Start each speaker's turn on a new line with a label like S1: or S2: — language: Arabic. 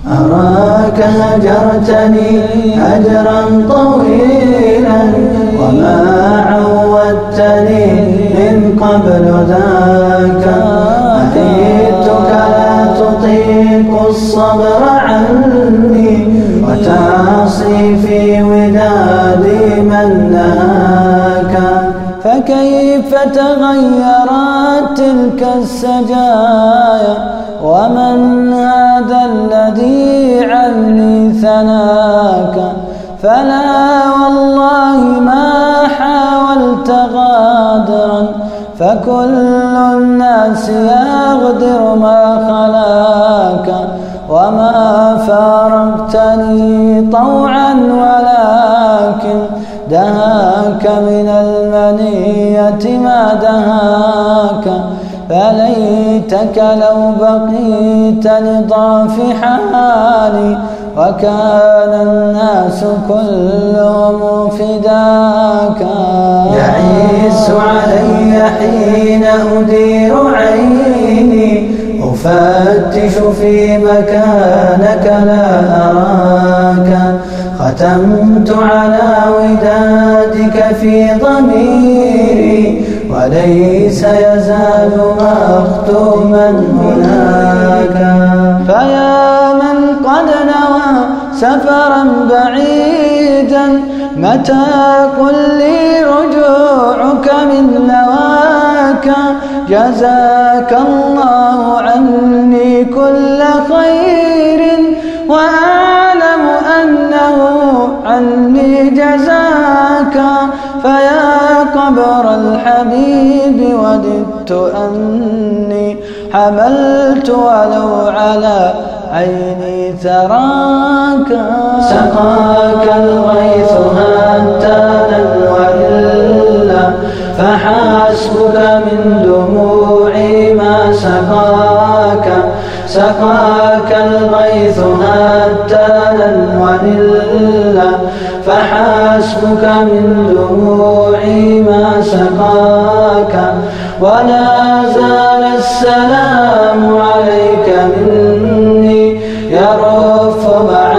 S1: أراك هجرتني هجرا طويلا وما عودتني من قبل ذاك. أتيتك لا تطيق الصبر عني وتعصي في ودادي من نهاك. فكيف تغيرت تلك السجايا ومن هذا الذي عني ثناك. فلا والله ما حاولت غادرا فكل الناس يغدر ما خلاك. وما فارقتني طوعا ولكن دهاك من المنية ما دهاك. فليتك لو بقيت لضعف حالي وكان الناس كلهم فداك. يعيس علي حين أدير عيني أفتش في مكانك لا أراك. ختمت على ودادك في ضميري وليس يزال مختوما هناك. فيا من قد نوى سفرا بعيدا متى قل لي رجوعك من نواك. جزاك الله عني كل خير وأعلم أنه عني جزاك. فيا قبر الحبيب وددت أني حملت ولو على عيني ثراك. سقاك الغيث هتانا وإلا فحسبك من دموعي ما سقاك. سقاك الغيث هتانا وإلا فحسبك من دموعي ما سقاك. ولا زال السلام عليك مني يرف